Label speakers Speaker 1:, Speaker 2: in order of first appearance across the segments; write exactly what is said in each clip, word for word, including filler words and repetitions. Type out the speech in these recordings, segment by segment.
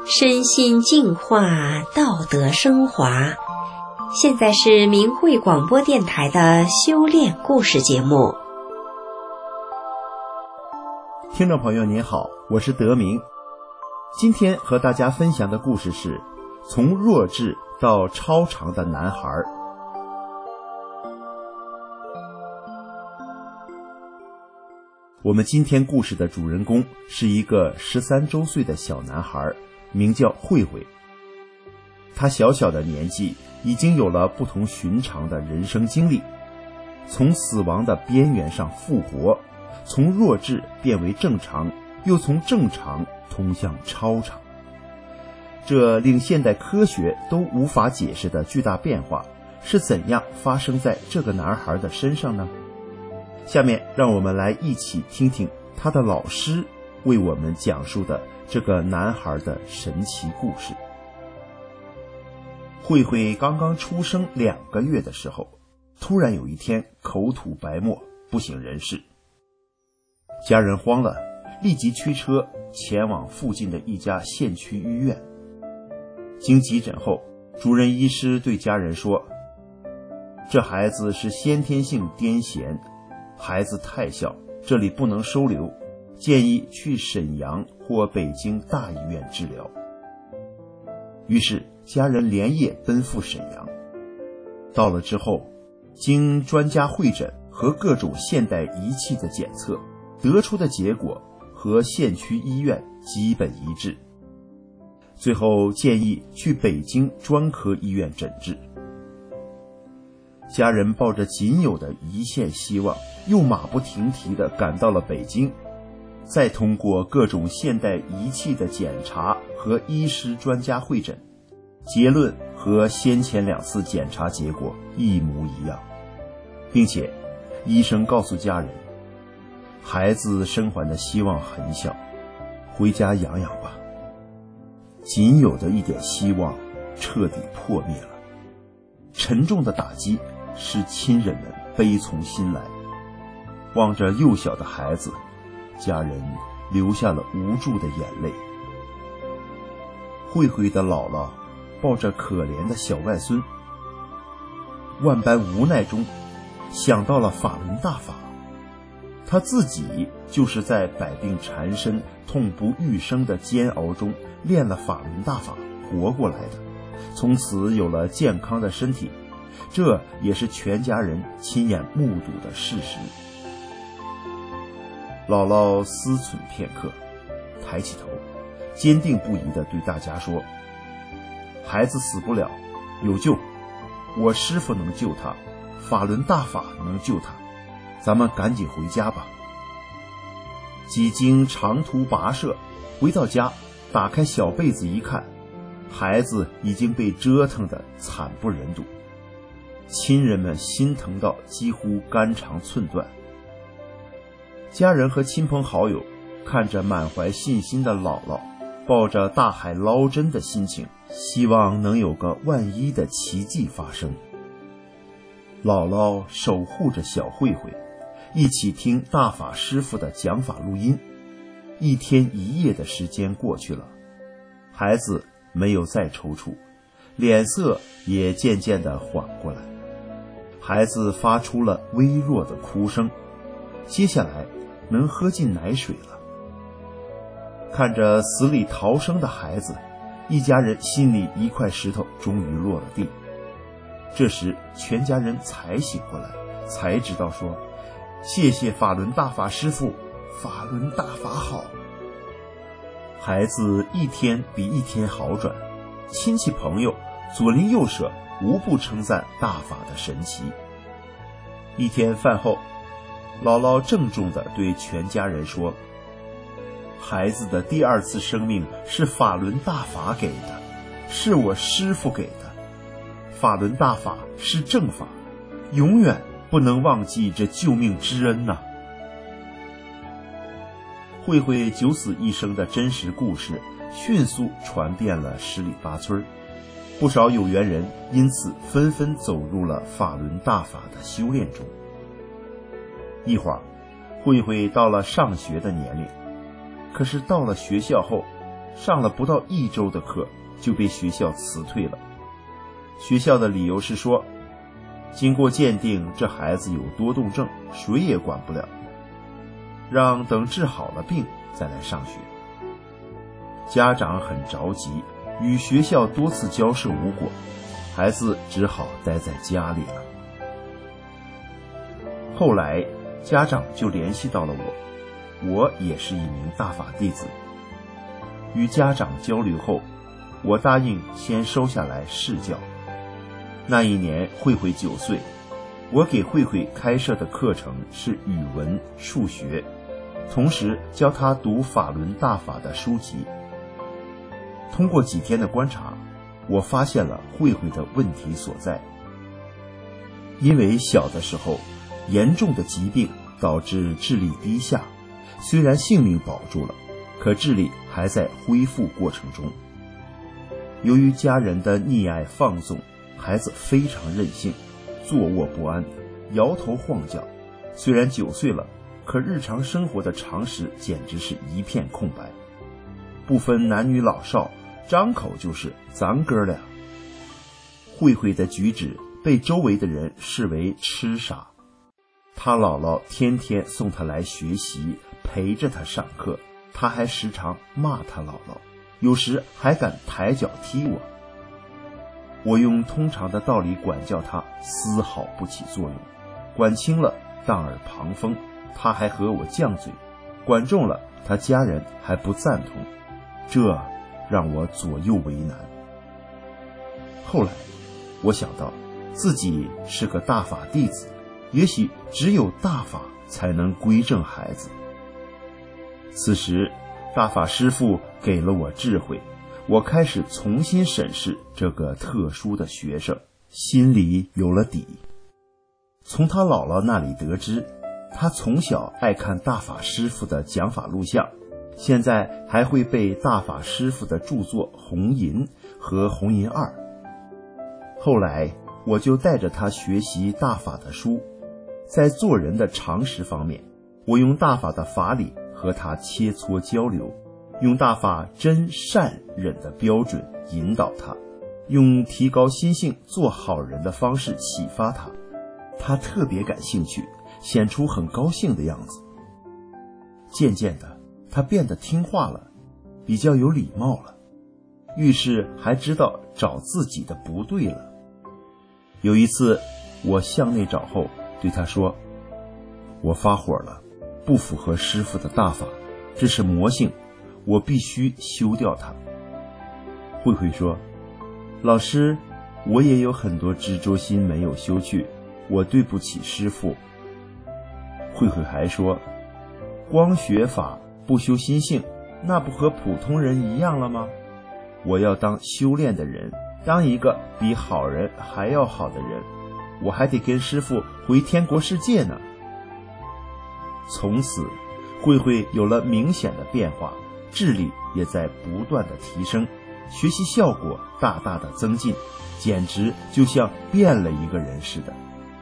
Speaker 1: 身心净化，道德升华。现在是明慧广播电台的修炼故事节目。
Speaker 2: 听众朋友您好，我是德明。今天和大家分享的故事是从弱智到超常的男孩。我们今天故事的主人公是一个十三周岁的小男孩，名叫慧慧。他小小的年纪已经有了不同寻常的人生经历，从死亡的边缘上复活，从弱智变为正常，又从正常通向超常。这令现代科学都无法解释的巨大变化是怎样发生在这个男孩的身上呢？下面让我们来一起听听他的老师为我们讲述的这个男孩的神奇故事。慧慧刚刚出生两个月的时候，突然有一天口吐白沫，不省人事。家人慌了，立即驱车前往附近的一家县区医院。经急诊后，主任医师对家人说，这孩子是先天性癫痫，孩子太小，这里不能收留，建议去沈阳或北京大医院治疗。于是家人连夜奔赴沈阳。到了之后，经专家会诊和各种现代仪器的检测，得出的结果和县区医院基本一致。最后建议去北京专科医院诊治。家人抱着仅有的一线希望，又马不停蹄地赶到了北京，再通过各种现代仪器的检查和医师专家会诊，结论和先前两次检查结果一模一样，并且医生告诉家人，孩子生还的希望很小，回家养养吧。仅有的一点希望彻底破灭了，沉重的打击使亲人们悲从心来。望着幼小的孩子，家人流下了无助的眼泪。慧慧的姥姥抱着可怜的小外孙，万般无奈中想到了法轮大法。他自己就是在百病缠身、痛不欲生的煎熬中练了法轮大法活过来的，从此有了健康的身体，这也是全家人亲眼目睹的事实。姥姥思忖片刻，抬起头，坚定不移地对大家说，孩子死不了，有救，我师父能救他，法轮大法能救他，咱们赶紧回家吧。几经长途跋涉，回到家，打开小被子一看，孩子已经被折腾得惨不忍睹。亲人们心疼到几乎肝肠寸断。家人和亲朋好友看着满怀信心的姥姥，抱着大海捞针的心情，希望能有个万一的奇迹发生。姥姥守护着小慧慧，一起听大法师父的讲法录音。一天一夜的时间过去了，孩子没有再抽搐，脸色也渐渐地缓过来。孩子发出了微弱的哭声，接下来能喝进奶水了。看着死里逃生的孩子，一家人心里一块石头终于落了地。这时全家人才醒过来，才知道说，谢谢法轮大法师父，法轮大法好。孩子一天比一天好转，亲戚朋友左邻右舍无不称赞大法的神奇。一天饭后，姥姥郑重地对全家人说，孩子的第二次生命是法轮大法给的，是我师父给的。法轮大法是正法，永远不能忘记这救命之恩呐。慧慧九死一生的真实故事迅速传遍了十里八村，不少有缘人因此纷纷走入了法轮大法的修炼中。一会儿，慧慧到了上学的年龄，可是到了学校后， 上了不到一周的课就被学校辞退了。学校的理由是说，经过鉴定，这孩子有多动症，谁也管不了，让等治好了病再来上学。家长很着急，与学校多次交涉无果，孩子只好待在家里了。后来家长就联系到了我，我也是一名大法弟子。与家长交流后，我答应先收下来试教。那一年慧慧九岁，我给慧慧开设的课程是语文、数学，同时教她读法轮大法的书籍。通过几天的观察，我发现了慧慧的问题所在。因为小的时候严重的疾病导致智力低下，虽然性命保住了，可智力还在恢复过程中。由于家人的溺爱放纵，孩子非常任性，坐卧不安，摇头晃脚。虽然九岁了，可日常生活的常识简直是一片空白，不分男女老少，张口就是咱哥俩。慧慧的举止被周围的人视为痴傻，他姥姥天天送他来学习，陪着他上课，他还时常骂他姥姥，有时还敢抬脚踢我。我用通常的道理管教他，丝毫不起作用，管轻了当耳旁风，他还和我犟嘴，管重了他家人还不赞同，这让我左右为难。后来我想到自己是个大法弟子，也许只有大法才能归正孩子。此时大法师父给了我智慧，我开始重新审视这个特殊的学生，心里有了底。从他姥姥那里得知，他从小爱看大法师父的讲法录像，现在还会背大法师父的著作《红银》和《红银二》。后来我就带着他学习大法的书，在做人的常识方面，我用大法的法理和他切磋交流，用大法真善忍的标准引导他，用提高心性做好人的方式启发他。他特别感兴趣，显出很高兴的样子。渐渐的，他变得听话了，比较有礼貌了，遇事还知道找自己的不对了。有一次我向内找后，对他说，我发火了，不符合师父的大法，这是魔性，我必须修掉它。慧慧说，老师，我也有很多执着心没有修去，我对不起师父。慧慧还说，光学法不修心性，那不和普通人一样了吗？我要当修炼的人，当一个比好人还要好的人，我还得跟师父回天国世界呢。从此慧慧有了明显的变化，智力也在不断的提升，学习效果大大的增进，简直就像变了一个人似的。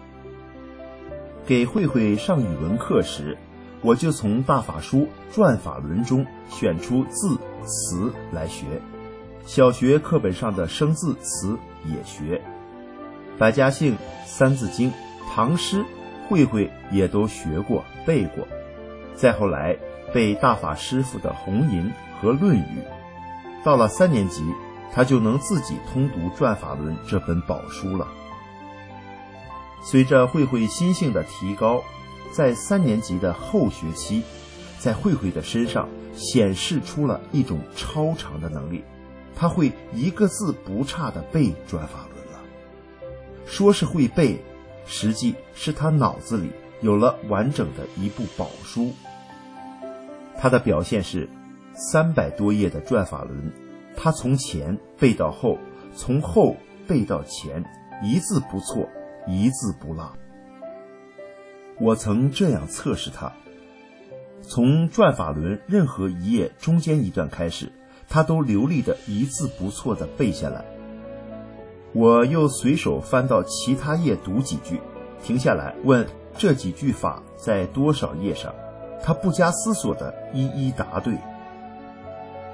Speaker 2: 给慧慧上语文课时，我就从大法书转法轮中选出字词来学，小学课本上的生字词也学，百家姓、三字经、唐诗，慧慧也都学过背过。再后来背大法师父的《红银》和《论语》，到了三年级，他就能自己通读《转法轮》这本宝书了。随着慧慧心性的提高，在三年级的后学期，在慧慧的身上显示出了一种超常的能力，她会一个字不差地背《转法轮》了。说是会背，实际是她脑子里有了完整的一部宝书。她的表现是三百多页的《转法轮》，她从前背到后，从后背到前，一字不错，一字不落。我曾这样测试他，从《转法轮》任何一页中间一段开始，他都流利的一字不错的背下来。我又随手翻到其他页读几句，停下来问这几句法在多少页上，他不加思索的一一答对。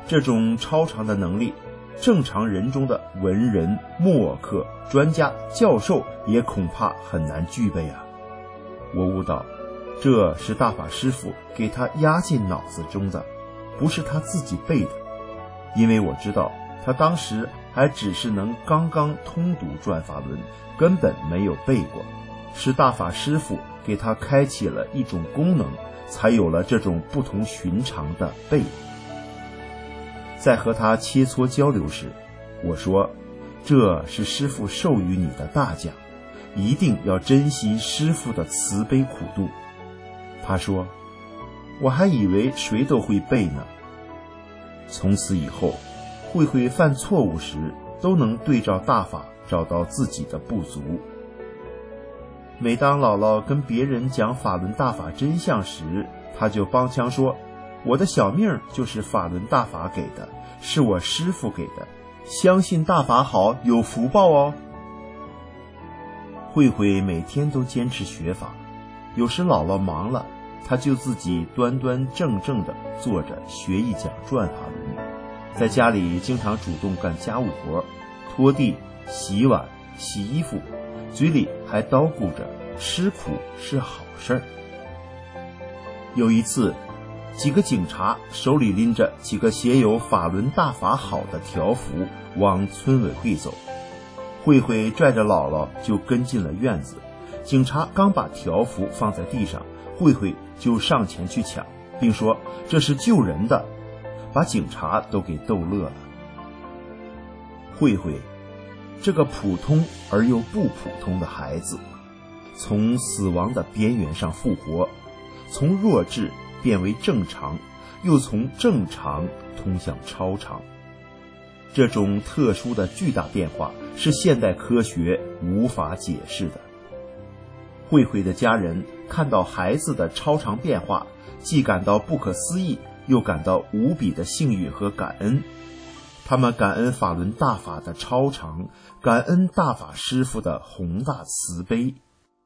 Speaker 2: 这种超常的能力，正常人中的文人、墨客、专家、教授也恐怕很难具备啊。我悟到，这是大法师父给他压进脑子中的，不是他自己背的。因为我知道他当时还只是能刚刚通读转法轮，根本没有背过，是大法师父给他开启了一种功能，才有了这种不同寻常的背。在和他切磋交流时，我说，这是师父授予你的大奖，一定要珍惜师父的慈悲苦度。他说，我还以为谁都会背呢。从此以后，慧慧犯错误时都能对照大法找到自己的不足。每当姥姥跟别人讲法轮大法真相时，她就帮腔说，我的小命就是法轮大法给的，是我师父给的，相信大法好，有福报哦。慧慧每天都坚持学法，有时姥姥忙了，她就自己端端正正地坐着学一讲转法轮，在家里经常主动干家务活，拖地、洗碗、洗衣服，嘴里还叨咕着吃苦是好事儿。有一次，几个警察手里拎着几个写有法轮大法好的条幅往村委会走，慧慧拽着姥姥就跟进了院子。警察刚把条幅放在地上，慧慧就上前去抢，并说这是救人的，把警察都给逗乐了。慧慧这个普通而又不普通的孩子，从死亡的边缘上复活，从弱智变为正常，又从正常通向超常。这种特殊的巨大变化是现代科学无法解释的。慧慧的家人看到孩子的超常变化，既感到不可思议，又感到无比的幸运和感恩。他们感恩法轮大法的超常，感恩大法师父的宏大慈悲。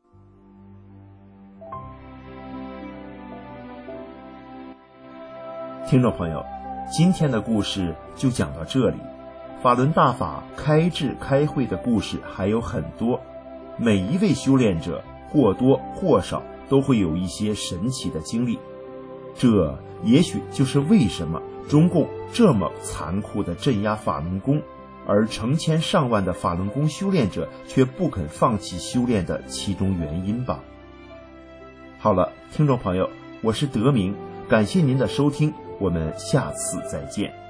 Speaker 2: 听众朋友，今天的故事就讲到这里。法轮大法开智开慧的故事还有很多，每一位修炼者或多或少都会有一些神奇的经历，这也许就是为什么中共这么残酷地镇压法轮功，而成千上万的法轮功修炼者却不肯放弃修炼的其中原因吧。好了，听众朋友，我是德明，感谢您的收听，我们下次再见。